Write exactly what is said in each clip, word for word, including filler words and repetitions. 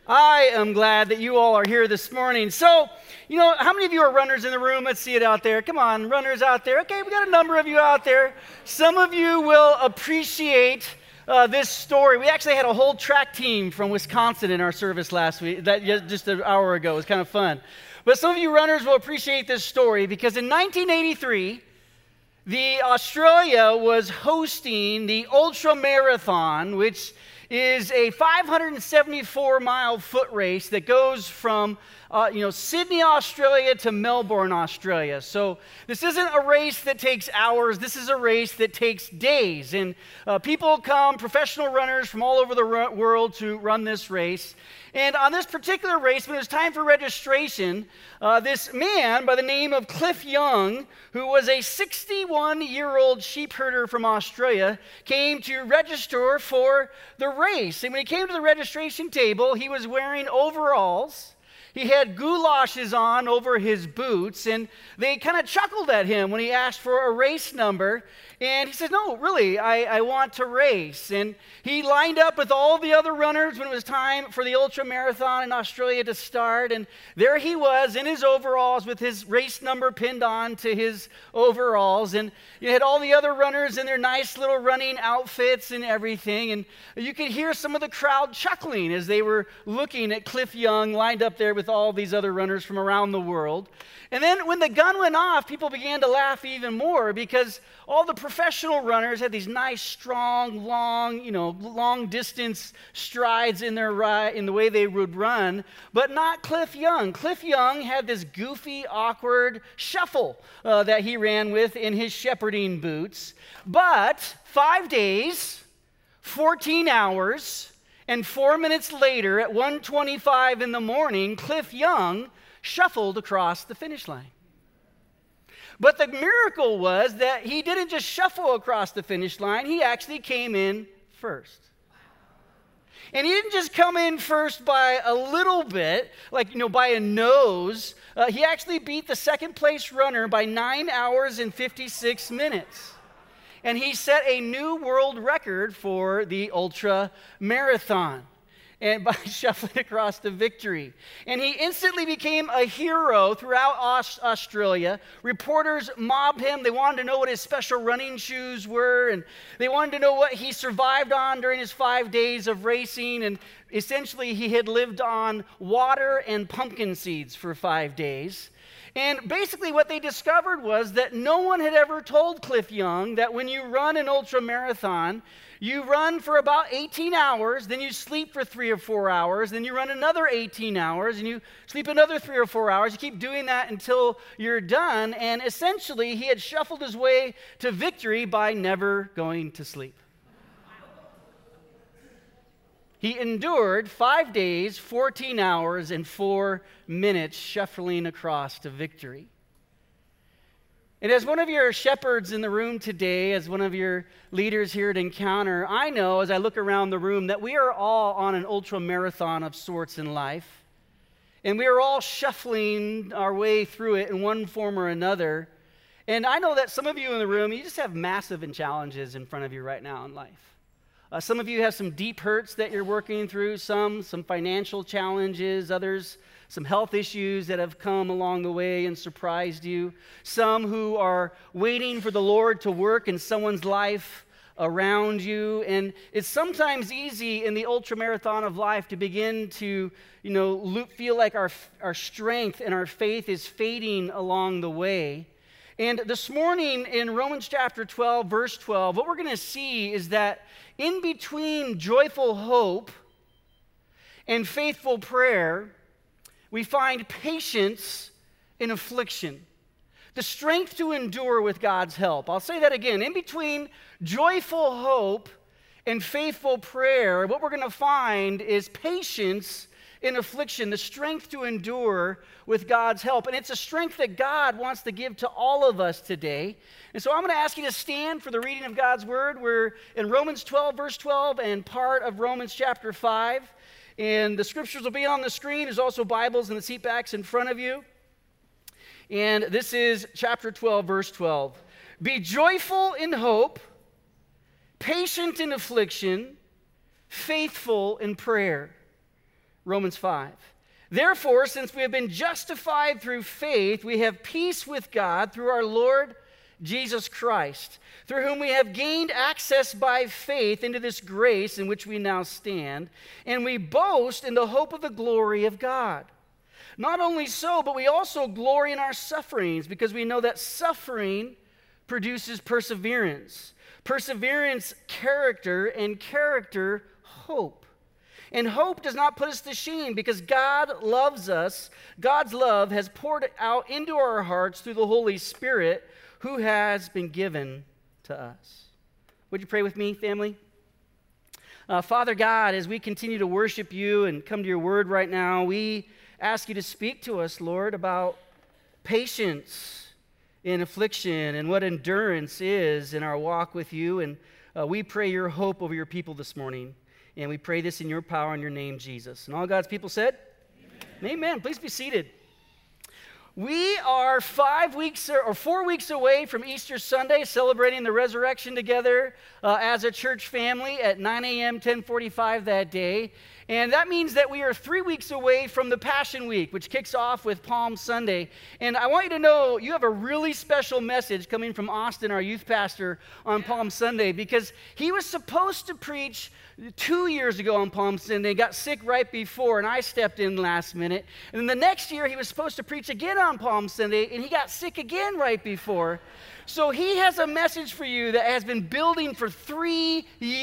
I am glad that you all are here this morning. So, you know, how many of you are runners in the room? Let's see it out there. Come on, runners out there. Okay, we got a number of you out there. Some of you will appreciate uh, this story. We actually had a whole track team from Wisconsin in our service last week, that just an hour ago. It was kind of fun. But some of you runners will appreciate this story because in nineteen eighty-three, the Australia was hosting the Ultra Marathon, which is a five hundred seventy-four mile foot race that goes from uh, you know Sydney, Australia to Melbourne, Australia. So this isn't a race that takes hours. This is a race that takes days. And uh, people come, professional runners from all over the ru- world to run this race. And on this particular race, when it was time for registration, uh, this man by the name of Cliff Young, who was a sixty-one-year-old sheep herder from Australia, came to register for the race. And when he came to the registration table, he was wearing overalls. He had goulashes on over his boots, and they kind of chuckled at him when he asked for a race number. And he said, no, really, I, I want to race. And he lined up with all the other runners when it was time for the Ultra Marathon in Australia to start. And there he was in his overalls with his race number pinned on to his overalls. And you had all the other runners in their nice little running outfits and everything. And you could hear some of the crowd chuckling as they were looking at Cliff Young lined up there with all these other runners from around the world. And then when the gun went off, people began to laugh even more because all the professional runners had these nice, strong, long, you know, long distance strides in their ri- in the way they would run, but not Cliff Young. Cliff Young had this goofy, awkward shuffle uh, that he ran with in his shepherding boots. But five days, fourteen hours, and four minutes later, at one twenty-five in the morning, Cliff Young shuffled across the finish line. But the miracle was that he didn't just shuffle across the finish line, he actually came in first. And he didn't just come in first by a little bit, like, you know, by a nose. Uh, he actually beat the second place runner by nine hours and fifty-six minutes. And he set a new world record for the Ultra Marathon, and by shuffling across to victory. And he instantly became a hero throughout Aus- Australia. Reporters mobbed him. They wanted to know what his special running shoes were, and they wanted to know what he survived on during his five days of racing. And essentially, he had lived on water and pumpkin seeds for five days. And basically what they discovered was that no one had ever told Cliff Young that when you run an ultra marathon, you run for about eighteen hours, then you sleep for three or four hours, then you run another eighteen hours, and you sleep another three or four hours. You keep doing that until you're done. And essentially, he had shuffled his way to victory by never going to sleep. He endured five days, fourteen hours, and four minutes shuffling across to victory. And as one of your shepherds in the room today, as one of your leaders here at Encounter, I know as I look around the room that we are all on an ultra marathon of sorts in life. And we are all shuffling our way through it in one form or another. And I know that some of you in the room, you just have massive challenges in front of you right now in life. Uh, some of you have some deep hurts that you're working through, some, some financial challenges, others, some health issues that have come along the way and surprised you, some who are waiting for the Lord to work in someone's life around you. And it's sometimes easy in the ultramarathon of life to begin to, you know, feel like our, our strength and our faith is fading along the way. And this morning in Romans chapter twelve, verse twelve, what we're going to see is that in between joyful hope and faithful prayer, we find patience in affliction, the strength to endure with God's help. I'll say that again. In between joyful hope and faithful prayer, what we're going to find is patience in affliction, the strength to endure with God's help. And it's a strength that God wants to give to all of us today. And so I'm going to ask you to stand for the reading of God's word. We're in Romans twelve, verse twelve, and part of Romans chapter five. And the scriptures will be on the screen. There's also Bibles in the seat backs in front of you. And this is chapter twelve, verse twelve. Be joyful in hope, patient in affliction, faithful in prayer. Romans five. Therefore, since we have been justified through faith, we have peace with God through our Lord Jesus Christ, through whom we have gained access by faith into this grace in which we now stand, and we boast in the hope of the glory of God. Not only so, but we also glory in our sufferings, because we know that suffering produces perseverance. Perseverance, character, and character, hope. And hope does not put us to shame, because God loves us. God's love has poured out into our hearts through the Holy Spirit, who has been given to us. Would you pray with me, family? Uh, Father God, as we continue to worship you and come to your word right now, we ask you to speak to us, Lord, about patience in affliction and what endurance is in our walk with you. And uh, we pray your hope over your people this morning. And we pray this in your power and your name, Jesus. And all God's people said, Amen. Amen. Please be seated. We are five weeks or four weeks away from Easter Sunday, celebrating the resurrection together uh, as a church family at nine a.m., ten forty-five that day. And that means that we are three weeks away from the Passion Week, which kicks off with Palm Sunday. And I want you to know you have a really special message coming from Austin, our youth pastor, on Palm Sunday, because he was supposed to preach two years ago on Palm Sunday, got sick right before, and I stepped in last minute. And then the next year, he was supposed to preach again on Palm Sunday, and he got sick again right before. So he has a message for you that has been building for three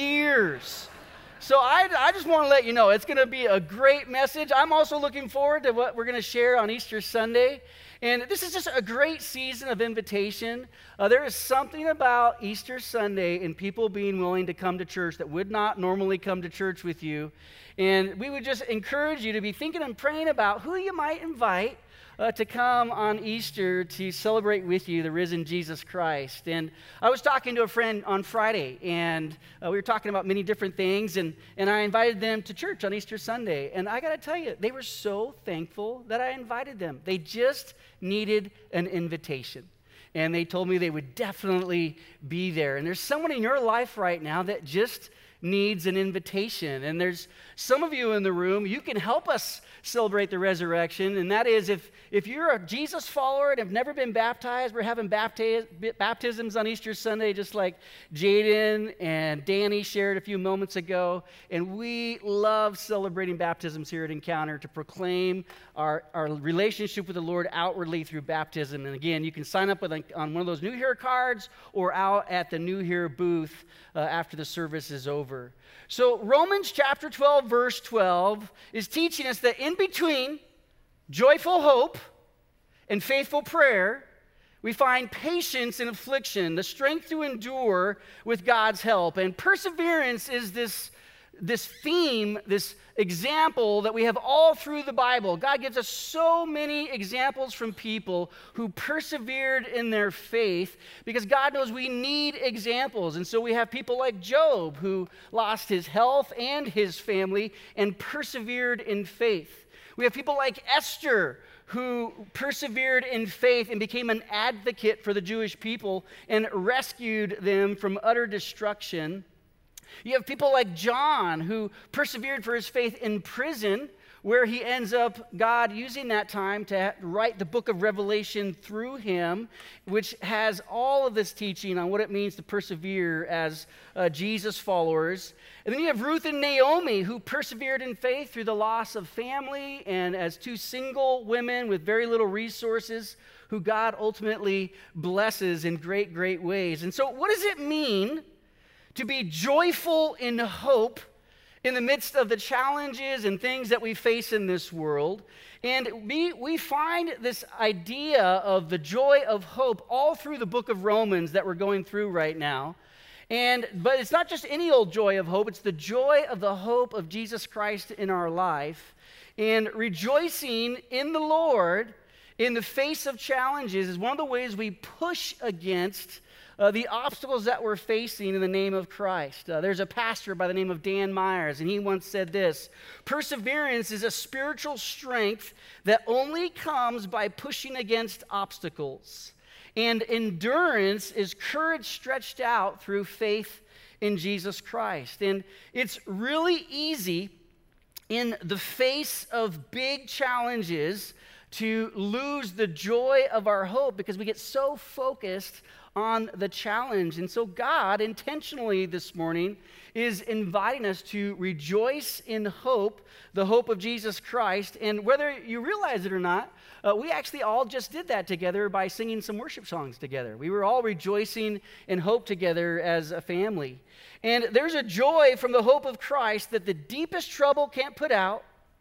years. So I, I just want to let you know, it's going to be a great message. I'm also looking forward to what we're going to share on Easter Sunday. And this is just a great season of invitation. Uh, there is something about Easter Sunday and people being willing to come to church that would not normally come to church with you. And we would just encourage you to be thinking and praying about who you might invite Uh, to come on Easter to celebrate with you the risen Jesus Christ. And I was talking to a friend on Friday, and uh, we were talking about many different things, and, and I invited them to church on Easter Sunday. And I got to tell you, they were so thankful that I invited them. They just needed an invitation. And they told me they would definitely be there. And there's someone in your life right now that just needs an invitation. And there's some of you in the room, you can help us celebrate the resurrection. And that is, if, if you're a Jesus follower and have never been baptized, we're having baptiz- baptisms on Easter Sunday, just like Jaden and Danny shared a few moments ago. And we love celebrating baptisms here at Encounter to proclaim our, our relationship with the Lord outwardly through baptism. And again, you can sign up with a, on one of those New Here cards or out at the New Here booth uh, after the service is over. So Romans chapter twelve, verse twelve is teaching us that in between joyful hope and faithful prayer, we find patience in affliction, the strength to endure with God's help. And perseverance is this, this theme, this example that we have all through the Bible. God gives us so many examples from people who persevered in their faith, because God knows we need examples. And so we have people like Job, who lost his health and his family and persevered in faith. We have people like Esther, who persevered in faith and became an advocate for the Jewish people and rescued them from utter destruction. You have people like John, who persevered for his faith in prison, where he ends up, God using that time to write the book of Revelation through him, which has all of this teaching on what it means to persevere as uh, Jesus followers. And then you have Ruth and Naomi, who persevered in faith through the loss of family, and as two single women with very little resources, who God ultimately blesses in great, great ways. And so what does it mean to be joyful in hope in the midst of the challenges and things that we face in this world? And we, we find this idea of the joy of hope all through the book of Romans that we're going through right now. And but it's not just any old joy of hope, it's the joy of the hope of Jesus Christ in our life. And rejoicing in the Lord in the face of challenges is one of the ways we push against Uh, the obstacles that we're facing in the name of Christ. Uh, there's a pastor by the name of Dan Myers, and he once said this: perseverance is a spiritual strength that only comes by pushing against obstacles. And endurance is courage stretched out through faith in Jesus Christ. And it's really easy in the face of big challenges to lose the joy of our hope because we get so focused on the challenge. And so God intentionally this morning is inviting us to rejoice in hope, the hope of Jesus Christ. And whether you realize it or not, uh, we actually all just did that together by singing some worship songs together. We were all rejoicing in hope together as a family. And there's a joy from the hope of Christ that the deepest trouble can't put out,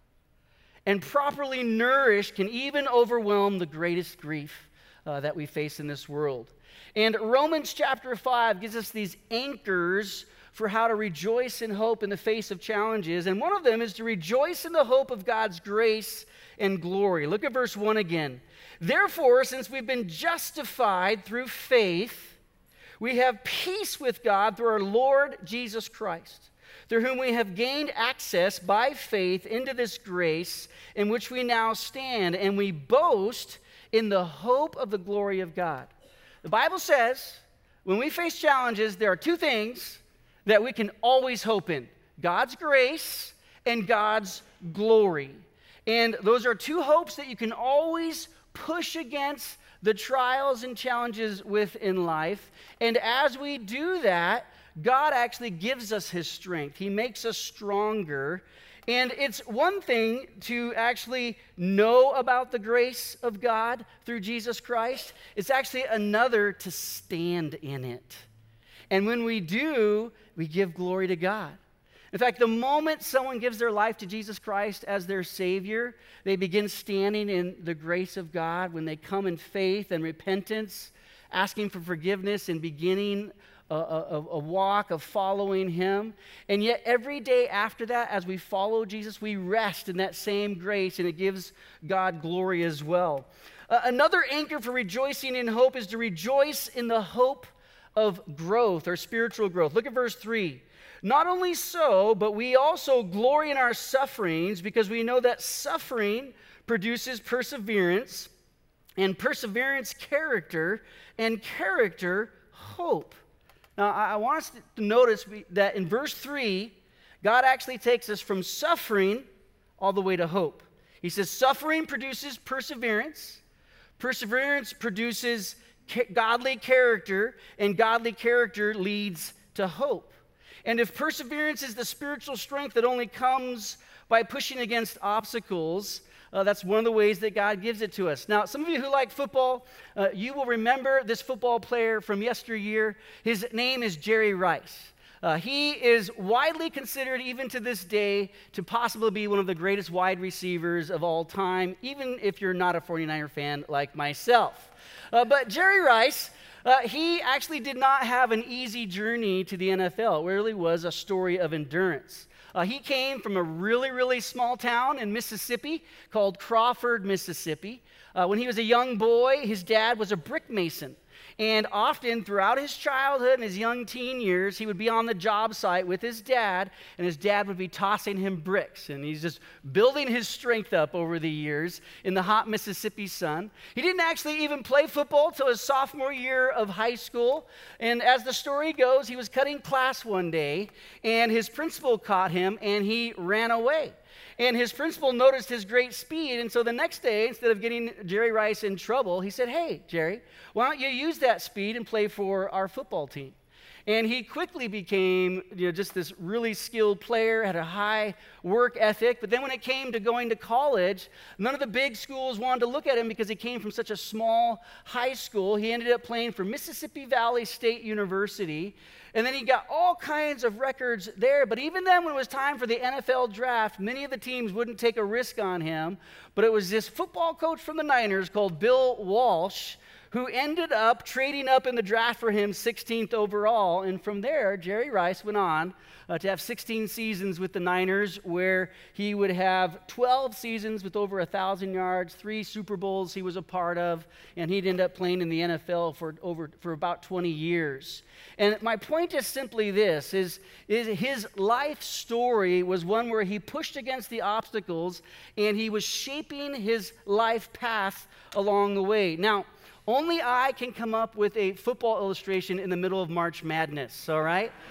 and properly nourished can even overwhelm the greatest grief uh, that we face in this world. And Romans chapter five gives us these anchors for how to rejoice in hope in the face of challenges. And one of them is to rejoice in the hope of God's grace and glory. Look at verse one again. Therefore, since we've been justified through faith, we have peace with God through our Lord Jesus Christ, through whom we have gained access by faith into this grace in which we now stand, and we boast in the hope of the glory of God. The Bible says when we face challenges, there are two things that we can always hope in: God's grace and God's glory. And those are two hopes that you can always push against the trials and challenges with in life. And as we do that, God actually gives us his strength. He makes us stronger. And it's one thing to actually know about the grace of God through Jesus Christ. It's actually another to stand in it. And when we do, we give glory to God. In fact, the moment someone gives their life to Jesus Christ as their Savior, they begin standing in the grace of God. When they come in faith and repentance, asking for forgiveness and beginning A, a, a walk of following him. And yet every day after that, as we follow Jesus, we rest in that same grace, and it gives God glory as well. Uh, another anchor for rejoicing in hope is to rejoice in the hope of growth or spiritual growth. Look at verse three. Not only so, but we also glory in our sufferings, because we know that suffering produces perseverance, and perseverance character, and character hope. Now, I want us to notice that in verse three, God actually takes us from suffering all the way to hope. He says suffering produces perseverance, perseverance produces godly character, and godly character leads to hope. And if perseverance is the spiritual strength that only comes by pushing against obstacles, Uh, that's one of the ways that God gives it to us. Now, some of you who like football, uh, you will remember this football player from yesteryear. His name is Jerry Rice. Uh, he is widely considered, even to this day, to possibly be one of the greatest wide receivers of all time, even if you're not a forty-niner fan like myself. Uh, but Jerry Rice, uh, he actually did not have an easy journey to the N F L. It really was a story of endurance. Uh, he came from a really, really small town in Mississippi called Crawford, Mississippi. Uh, when he was a young boy, his dad was a brick mason. And often throughout his childhood and his young teen years, he would be on the job site with his dad, and his dad would be tossing him bricks. And he's just building his strength up over the years in the hot Mississippi sun. He didn't actually even play football till his sophomore year of high school. And as the story goes, he was cutting class one day, and his principal caught him, and he ran away. And his principal noticed his great speed, and so the next day, instead of getting Jerry Rice in trouble, he said, "Hey, Jerry, why don't you use that speed and play for our football team?" And he quickly became, you know, just this really skilled player, had a high work ethic. But then when it came to going to college, none of the big schools wanted to look at him because he came from such a small high school. He ended up playing for Mississippi Valley State University. And then he got all kinds of records there. But even then, when it was time for the N F L draft, many of the teams wouldn't take a risk on him. But it was this football coach from the Niners called Bill Walsh who ended up trading up in the draft for him sixteenth overall. And from there, Jerry Rice went on uh, to have sixteen seasons with the Niners, where he would have twelve seasons with over one thousand yards, three Super Bowls he was a part of, and he'd end up playing in the N F L for over for about twenty years. And my point is simply this, is, is his life story was one where he pushed against the obstacles, and he was shaping his life path along the way. Now, only I can come up with a football illustration in the middle of March Madness, all right?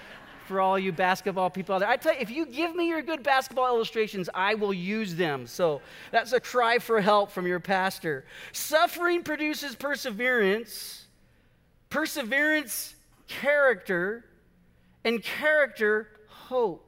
for all you basketball people out there. I tell you, if you give me your good basketball illustrations, I will use them. So that's a cry for help from your pastor. Suffering produces perseverance, perseverance, character, and character, hope.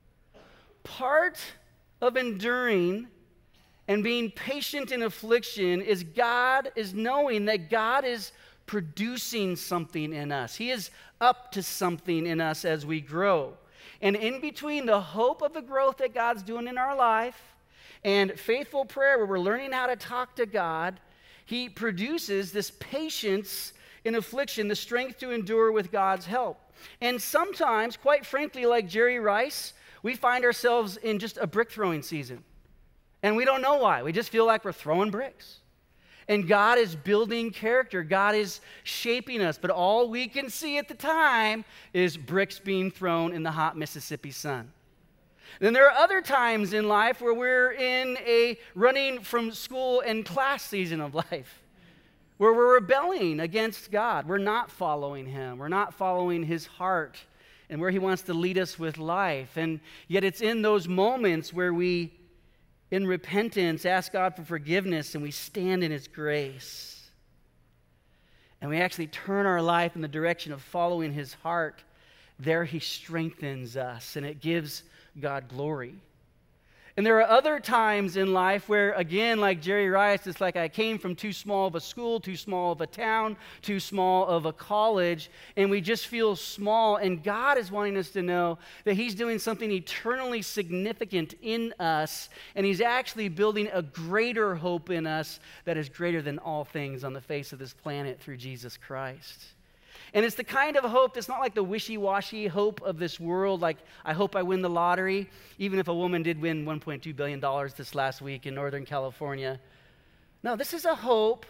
Part of enduring and being patient in affliction is God is knowing that God is producing something in us. He is up to something in us as we grow. And in between the hope of the growth that God's doing in our life and faithful prayer where we're learning how to talk to God, He produces this patience in affliction, the strength to endure with God's help. And sometimes, quite frankly, like Jerry Rice, we find ourselves in just a brick throwing season. And we don't know why. We just feel like we're throwing bricks. And God is building character. God is shaping us. But all we can see at the time is bricks being thrown in the hot Mississippi sun. Then there are other times in life where we're in a running from school and class season of life, where we're rebelling against God. We're not following Him. We're not following His heart and where He wants to lead us with life. And yet it's in those moments where we, in repentance, ask God for forgiveness, and we stand in His grace. And we actually turn our life in the direction of following His heart. There He strengthens us, and it gives God glory. And there are other times in life where, again, like Jerry Rice, it's like I came from too small of a school, too small of a town, too small of a college, and we just feel small. And God is wanting us to know that He's doing something eternally significant in us, and He's actually building a greater hope in us that is greater than all things on the face of this planet through Jesus Christ. And it's the kind of hope that's not like the wishy-washy hope of this world, like, I hope I win the lottery, even if a woman did win one point two billion dollars this last week in Northern California. No, this is a hope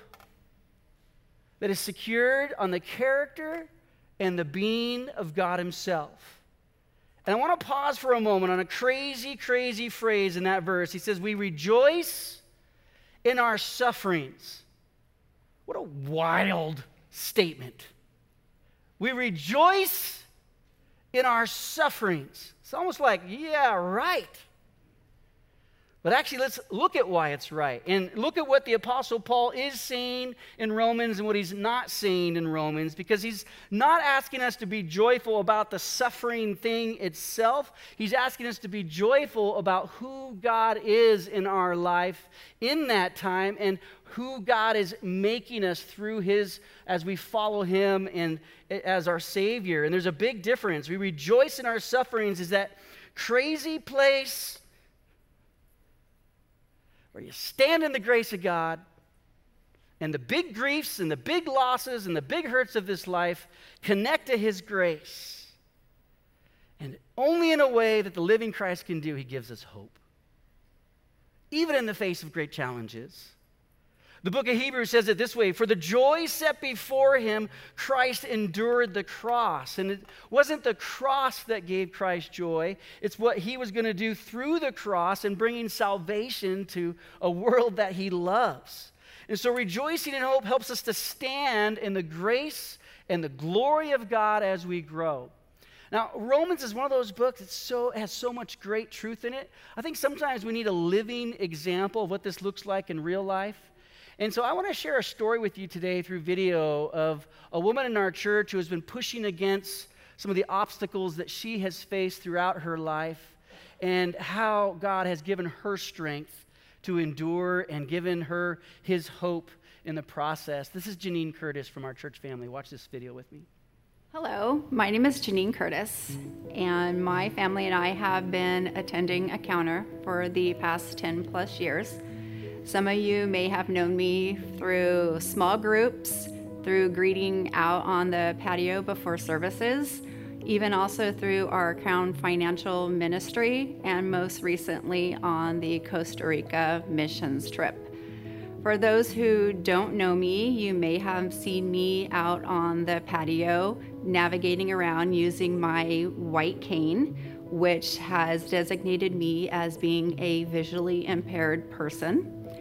that is secured on the character and the being of God Himself. And I want to pause for a moment on a crazy, crazy phrase in that verse. He says, we rejoice in our sufferings. What a wild statement. We rejoice in our sufferings. It's almost like, yeah, right. But actually, let's look at why it's right. And look at what the Apostle Paul is saying in Romans and what he's not saying in Romans, because he's not asking us to be joyful about the suffering thing itself. He's asking us to be joyful about who God is in our life in that time and who God is making us through His, as we follow Him and as our Savior. And there's a big difference. We rejoice in our sufferings is that crazy place where you stand in the grace of God, and the big griefs and the big losses and the big hurts of this life connect to His grace. And only in a way that the living Christ can do, He gives us hope, even in the face of great challenges. The book of Hebrews says it this way: for the joy set before Him, Christ endured the cross. And it wasn't the cross that gave Christ joy. It's what He was going to do through the cross and bringing salvation to a world that He loves. And so rejoicing in hope helps us to stand in the grace and the glory of God as we grow. Now, Romans is one of those books that so, has so much great truth in it. I think sometimes we need a living example of what this looks like in real life. And so I want to share a story with you today through video of a woman in our church who has been pushing against some of the obstacles that she has faced throughout her life and how God has given her strength to endure and given her His hope in the process. This is Janine Curtis from our church family. Watch this video with me. Hello, my name is Janine Curtis, and my family and I have been attending Encounter for the past ten plus years. Some of you may have known me through small groups, through greeting out on the patio before services, even also through our Crown Financial Ministry, and most recently on the Costa Rica missions trip. For those who don't know me, you may have seen me out on the patio navigating around using my white cane, which has designated me as being a visually impaired person.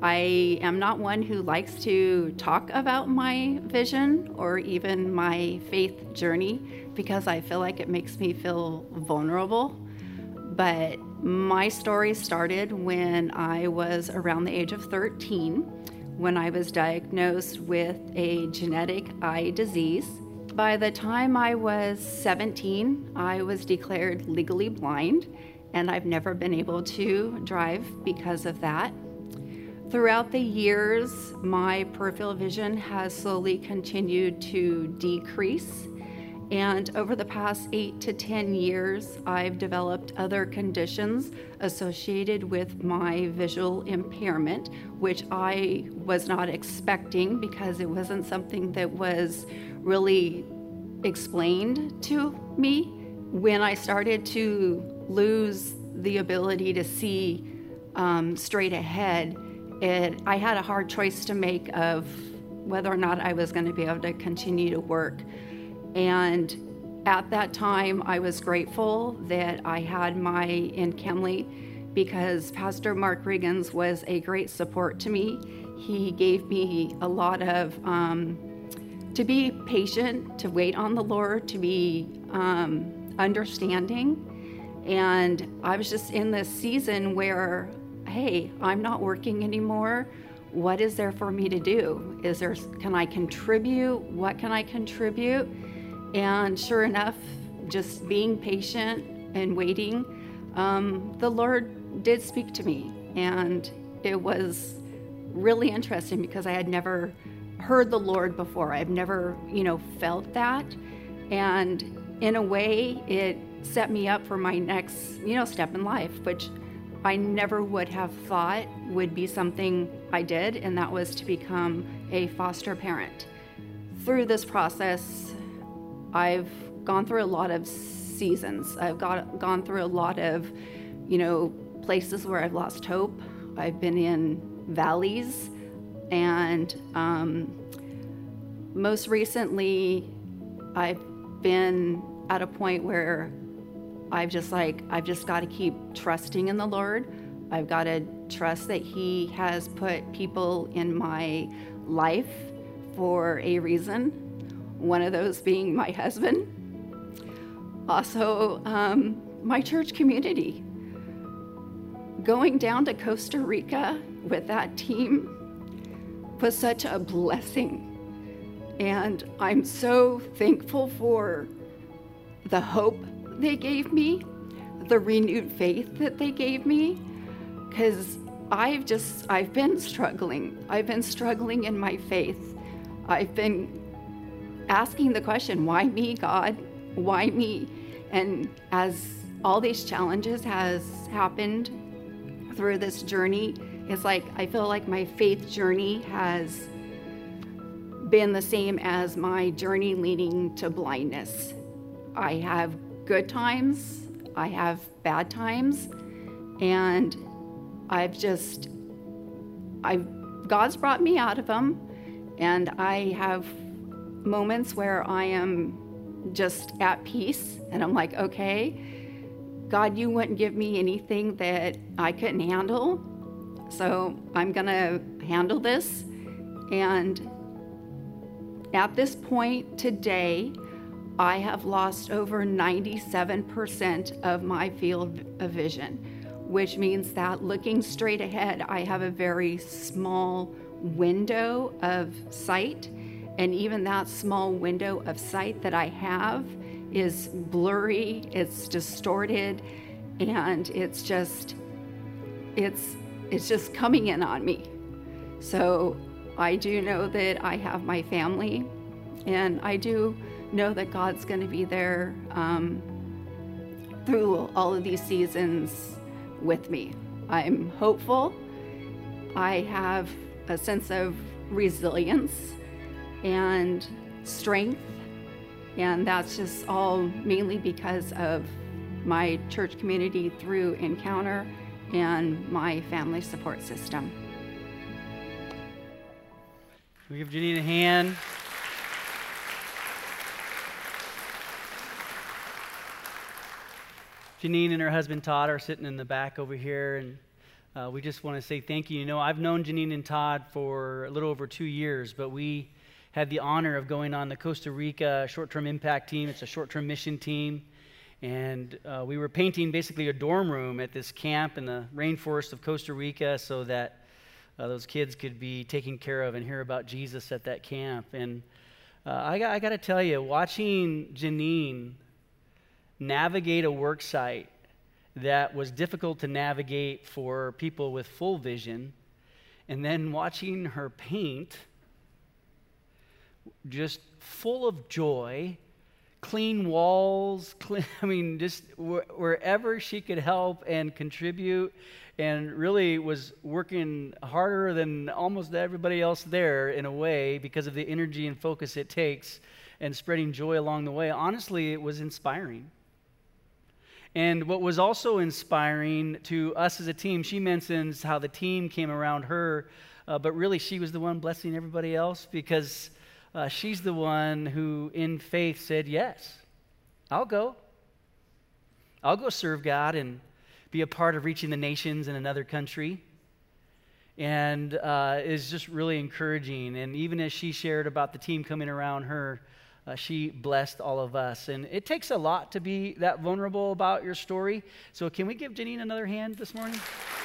I am not one who likes to talk about my vision or even my faith journey because I feel like it makes me feel vulnerable. But my story started when I was around the age of thirteen, when I was diagnosed with a genetic eye disease. By the time I was seventeen, I was declared legally blind, and I've never been able to drive because of that. Throughout the years, my peripheral vision has slowly continued to decrease. And over the past eight to ten years, I've developed other conditions associated with my visual impairment, which I was not expecting because it wasn't something that was really explained to me. When I started to lose the ability to see um, straight ahead, it, I had a hard choice to make of whether or not I was going to be able to continue to work. And at that time, I was grateful that I had my in Kenley because Pastor Mark Riggins was a great support to me. He gave me a lot of, um, to be patient, to wait on the Lord, to be um, understanding. And I was just in this season where, hey, I'm not working anymore. What is there for me to do? Is there, can I contribute? What can I contribute? And sure enough, just being patient and waiting, um, the Lord did speak to me. And it was really interesting because I had never heard the Lord before. I've never, you know, felt that. And in a way, it set me up for my next, you know, step in life, which I never would have thought would be something I did, and that was to become a foster parent. Through this process, I've gone through a lot of seasons. I've got, gone through a lot of, you know, places where I've lost hope. I've been in valleys, and um, most recently, I've been at a point where I've just like, I've just got to keep trusting in the Lord. I've got to trust that He has put people in my life for a reason. One of those being my husband. Also, um, my church community. Going down to Costa Rica with that team was such a blessing. And I'm so thankful for the hope they gave me, the renewed faith that they gave me, because I've just, I've been struggling. I've been struggling in my faith. I've been asking the question, why me, God? Why me? And as all these challenges has happened through this journey, it's like, I feel like my faith journey has been the same as my journey leading to blindness. I have good times, I have bad times, and I've just, I've, God's brought me out of them, and I have moments where I am just at peace, and I'm like, okay, God, you wouldn't give me anything that I couldn't handle, so I'm gonna handle this. And at this point today, I have lost over ninety-seven percent of my field of vision, which means that looking straight ahead, I have a very small window of sight. And even that small window of sight that I have is blurry, it's distorted, and it's just, it's, it's just coming in on me. So I do know that I have my family, and I do know that God's going to be there um, through all of these seasons with me. I'm hopeful. I have a sense of resilience and strength, and that's just all mainly because of my church community through Encounter and my family support system. Can we give Janine a hand? Janine and her husband Todd are sitting in the back over here, and uh, we just want to say thank you. You know, I've known Janine and Todd for a little over two years, but we had the honor of going on the Costa Rica short-term impact team. It's a short-term mission team. And uh, we were painting basically a dorm room at this camp in the rainforest of Costa Rica so that uh, those kids could be taken care of and hear about Jesus at that camp. And uh, I, got, I got to tell you, watching Janine navigate a work site that was difficult to navigate for people with full vision, and then watching her paint just full of joy, clean walls, clean, I mean, just wh- wherever she could help and contribute, and really was working harder than almost everybody else there in a way because of the energy and focus it takes and spreading joy along the way. Honestly, it was inspiring. And what was also inspiring to us as a team, she mentions how the team came around her, uh, but really she was the one blessing everybody else because Uh, she's the one who, in faith, said, yes, I'll go. I'll go serve God and be a part of reaching the nations in another country. And uh, is just really encouraging. And even as she shared about the team coming around her, uh, she blessed all of us. And it takes a lot to be that vulnerable about your story. So can we give Janine another hand this morning?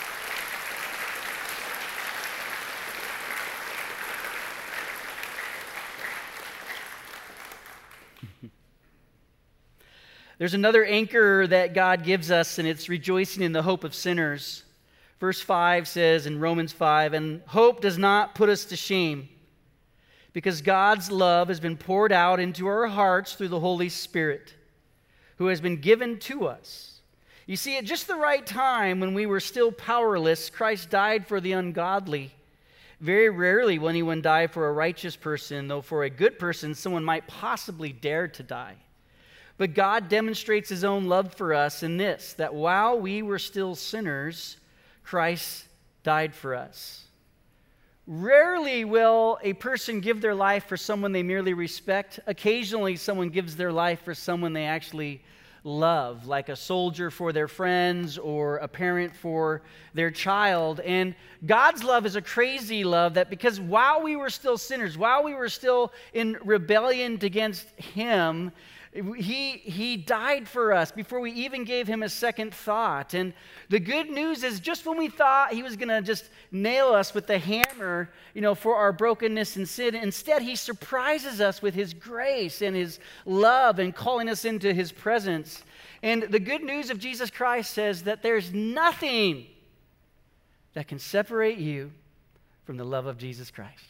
There's another anchor that God gives us, and it's rejoicing in the hope of sinners. Verse five says in Romans five, and hope does not put us to shame, because God's love has been poured out into our hearts through the Holy Spirit, who has been given to us. You see, at just the right time, when we were still powerless, Christ died for the ungodly. Very rarely will anyone die for a righteous person, though for a good person, someone might possibly dare to die. But God demonstrates his own love for us in this, that while we were still sinners, Christ died for us. Rarely will a person give their life for someone they merely respect. Occasionally, someone gives their life for someone they actually love, like a soldier for their friends or a parent for their child. And God's love is a crazy love that because while we were still sinners, while we were still in rebellion against him, He, he died for us before we even gave him a second thought. And the good news is just when we thought he was going to just nail us with the hammer, you know, for our brokenness and sin, instead he surprises us with his grace and his love and calling us into his presence. And the good news of Jesus Christ says that there's nothing that can separate you from the love of Jesus Christ.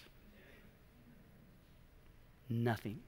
Nothing.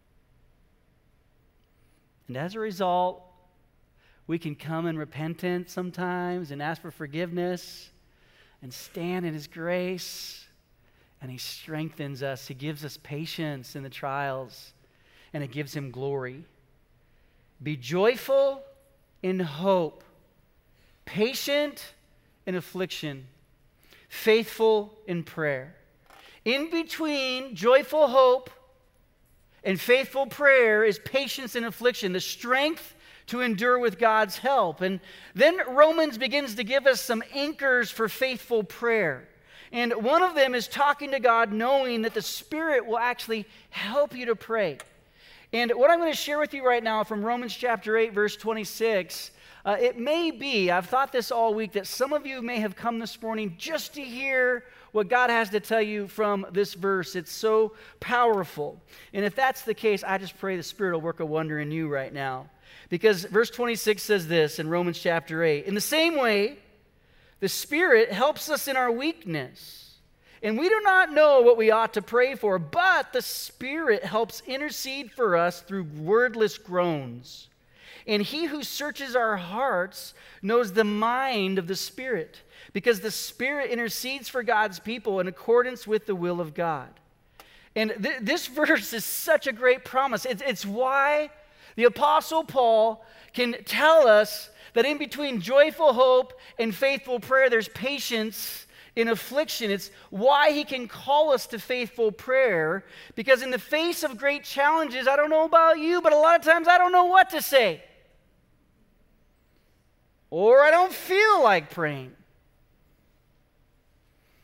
And as a result, we can come in repentance sometimes and ask for forgiveness and stand in his grace. And he strengthens us. He gives us patience in the trials. And it gives him glory. Be joyful in hope. Patient in affliction. Faithful in prayer. In between joyful hope and faithful prayer is patience in affliction, the strength to endure with God's help. And then Romans begins to give us some anchors for faithful prayer. And one of them is talking to God, knowing that the Spirit will actually help you to pray. And what I'm going to share with you right now from Romans chapter eight, verse twenty-six, uh, it may be, I've thought this all week, that some of you may have come this morning just to hear what God has to tell you from this verse. It's so powerful. And if that's the case, I just pray the Spirit will work a wonder in you right now. Because verse twenty-six says this in Romans chapter eight, in the same way, the Spirit helps us in our weakness. And we do not know what we ought to pray for, but the Spirit helps intercede for us through wordless groans. And he who searches our hearts knows the mind of the Spirit, because the Spirit intercedes for God's people in accordance with the will of God. And th- this verse is such a great promise. It's, it's why the Apostle Paul can tell us that in between joyful hope and faithful prayer, there's patience in affliction. It's why he can call us to faithful prayer, because in the face of great challenges, I don't know about you, but a lot of times I don't know what to say. Or I don't feel like praying.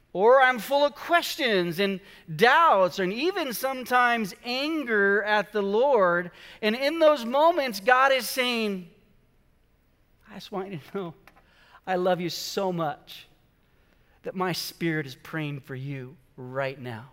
Or I'm full of questions and doubts and even sometimes anger at the Lord. And in those moments, God is saying, I just want you to know, I love you so much that my Spirit is praying for you right now.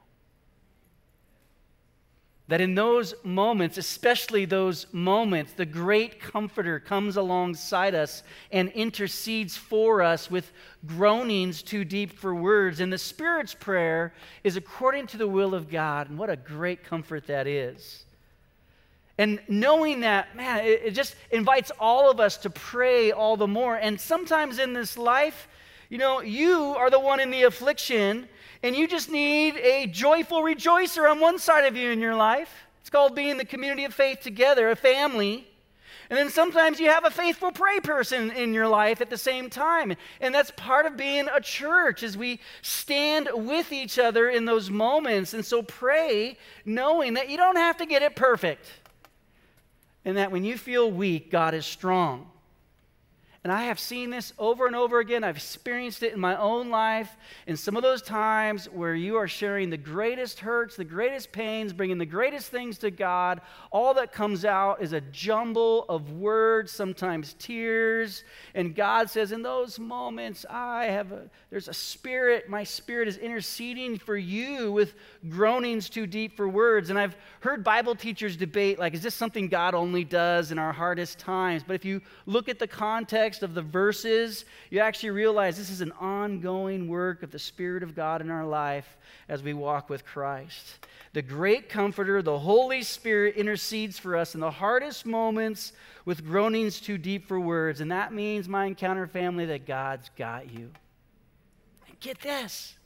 That in those moments, especially those moments, the great Comforter comes alongside us and intercedes for us with groanings too deep for words. And the Spirit's prayer is according to the will of God. And what a great comfort that is. And knowing that, man, it, it just invites all of us to pray all the more. And sometimes in this life, you know, you are the one in the affliction, and you just need a joyful rejoicer on one side of you in your life. It's called being the community of faith together, a family. And then sometimes you have a faithful pray person in your life at the same time. And that's part of being a church, as we stand with each other in those moments. And so pray knowing that you don't have to get it perfect. And that when you feel weak, God is strong. And I have seen this over and over again. I've experienced it in my own life. In some of those times where you are sharing the greatest hurts, the greatest pains, bringing the greatest things to God, all that comes out is a jumble of words, sometimes tears. And God says, in those moments, I have a, there's a spirit. My Spirit is interceding for you with groanings too deep for words. And I've heard Bible teachers debate, like, is this something God only does in our hardest times? But if you look at the context of the verses, you actually realize this is an ongoing work of the Spirit of God in our life as we walk with Christ. The great Comforter, the Holy Spirit, intercedes for us in the hardest moments with groanings too deep for words. And that means, my Encounter family, that God's got you. And get this.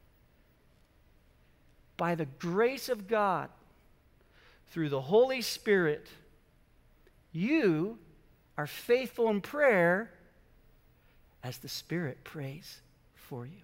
By the grace of God, through the Holy Spirit, you are faithful in prayer as the Spirit prays for you.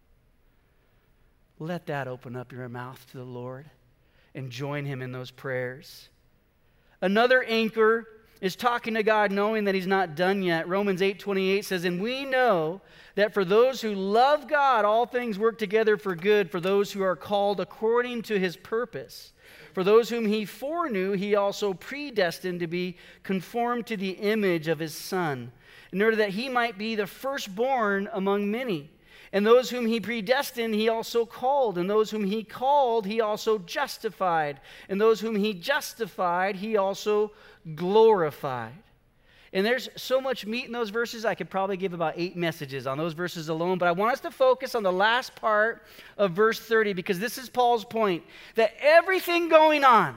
Let that open up your mouth to the Lord and join Him in those prayers. Another anchor is talking to God knowing that He's not done yet. Romans eight twenty-eight says, and we know that for those who love God, all things work together for good, for those who are called according to His purpose. For those whom He foreknew, He also predestined to be conformed to the image of His Son, in order that He might be the firstborn among many. And those whom He predestined, He also called. And those whom He called, He also justified. And those whom He justified, He also glorified. And there's so much meat in those verses, I could probably give about eight messages on those verses alone. But I want us to focus on the last part of verse thirty, because this is Paul's point, that everything going on,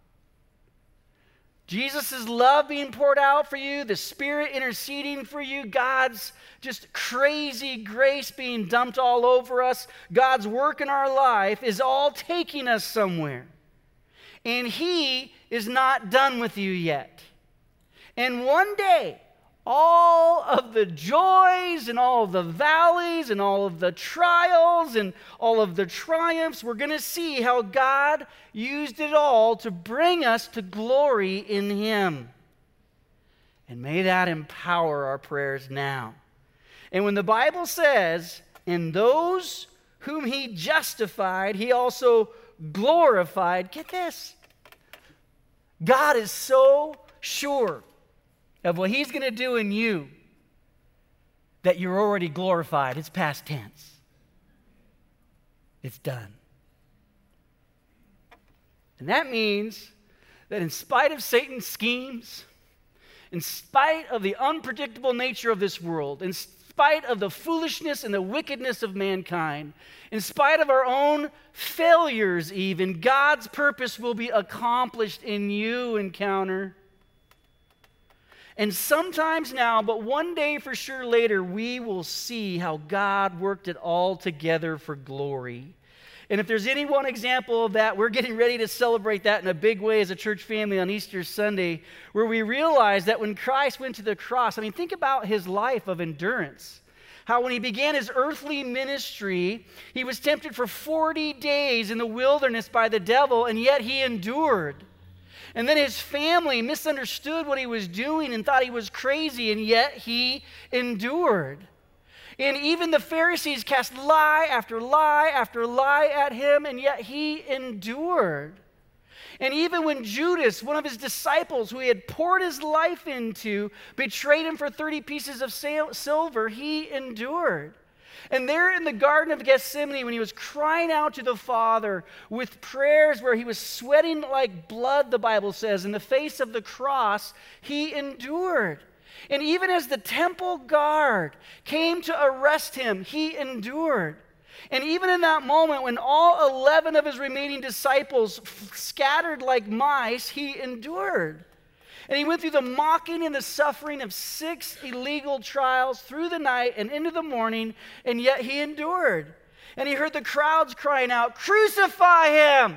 Jesus' love being poured out for you, the Spirit interceding for you, God's just crazy grace being dumped all over us, God's work in our life is all taking us somewhere. And He is not done with you yet. And one day, all of the joys and all of the valleys and all of the trials and all of the triumphs, we're going to see how God used it all to bring us to glory in Him. And may that empower our prayers now. And when the Bible says, and those whom He justified, He also glorified, get this. God is so sure of what He's going to do in you that you're already glorified. It's past tense. It's done. And that means that in spite of Satan's schemes, in spite of the unpredictable nature of this world, in spite of the foolishness and the wickedness of mankind, in spite of our own failures even, God's purpose will be accomplished in you, Encounter. And sometimes now, but one day for sure later, we will see how God worked it all together for glory. And if there's any one example of that, we're getting ready to celebrate that in a big way as a church family on Easter Sunday, where we realize that when Christ went to the cross, I mean, think about His life of endurance. How when He began His earthly ministry, He was tempted for forty days in the wilderness by the devil, and yet He endured. And then His family misunderstood what He was doing and thought He was crazy, and yet He endured. And even the Pharisees cast lie after lie after lie at him, and yet he endured. And even when Judas, one of his disciples who he had poured his life into, betrayed him for thirty pieces of silver, he endured. And there in the Garden of Gethsemane, when he was crying out to the Father with prayers where he was sweating like blood, the Bible says, in the face of the cross, he endured. And even as the temple guard came to arrest him, he endured. And even in that moment when all eleven of his remaining disciples f- scattered like mice, he endured. And he went through the mocking and the suffering of six illegal trials through the night and into the morning, and yet he endured. And he heard the crowds crying out, "Crucify him!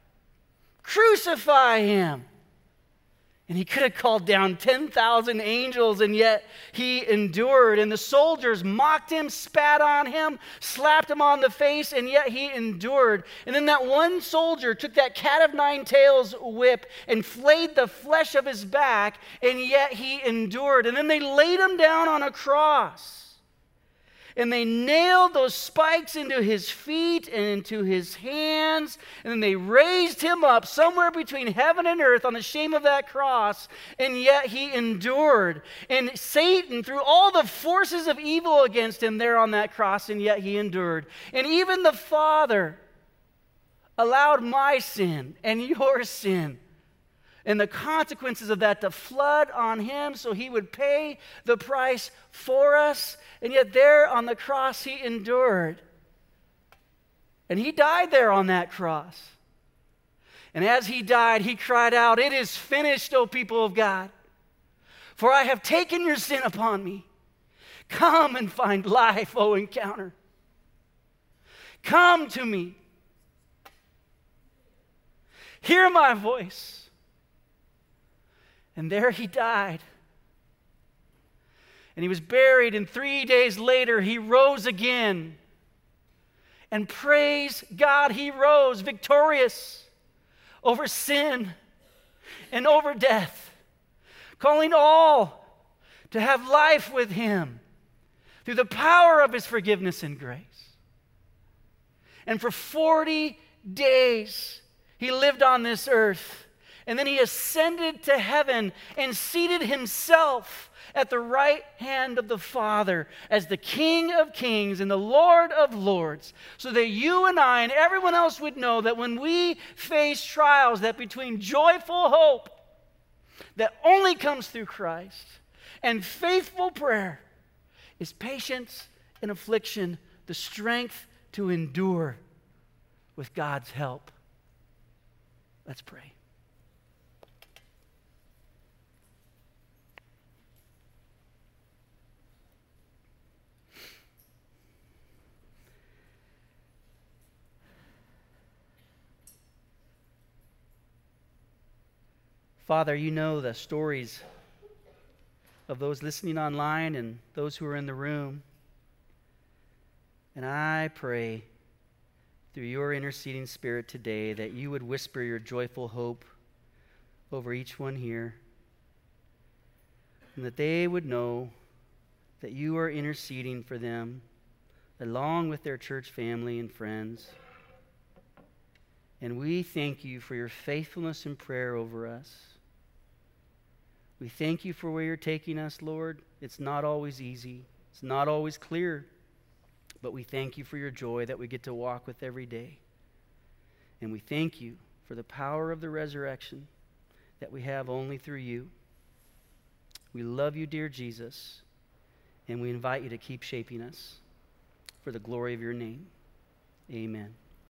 Crucify him!" And he could have called down ten thousand angels, and yet he endured. And the soldiers mocked him, spat on him, slapped him on the face, and yet he endured. And then that one soldier took that cat of nine tails whip and flayed the flesh of his back, and yet he endured. And then they laid him down on a cross. And they nailed those spikes into his feet and into his hands. And then they raised him up somewhere between heaven and earth on the shame of that cross. And yet he endured. And Satan threw all the forces of evil against him there on that cross. And yet he endured. And even the Father allowed my sin and your sin and the consequences of that to flood on him so he would pay the price for us. And yet there on the cross he endured. And he died there on that cross. And as he died, he cried out, "It is finished, O people of God. For I have taken your sin upon me. Come and find life, O Encounter. Come to me. Hear my voice." And there he died. And he was buried, and three days later he rose again. And praise God, he rose victorious over sin and over death, calling all to have life with him through the power of his forgiveness and grace. And for forty days he lived on this earth. And then he ascended to heaven and seated himself at the right hand of the Father as the King of Kings and the Lord of Lords, so that you and I and everyone else would know that when we face trials, that between joyful hope that only comes through Christ and faithful prayer is patience in affliction, the strength to endure with God's help. Let's pray. Father, you know the stories of those listening online and those who are in the room. And I pray through your interceding Spirit today that you would whisper your joyful hope over each one here, and that they would know that you are interceding for them along with their church family and friends. And we thank you for your faithfulness in prayer over us. We thank you for where you're taking us, Lord. It's not always easy. It's not always clear. But we thank you for your joy that we get to walk with every day. And we thank you for the power of the resurrection that we have only through you. We love you, dear Jesus, and we invite you to keep shaping us for the glory of your name. Amen.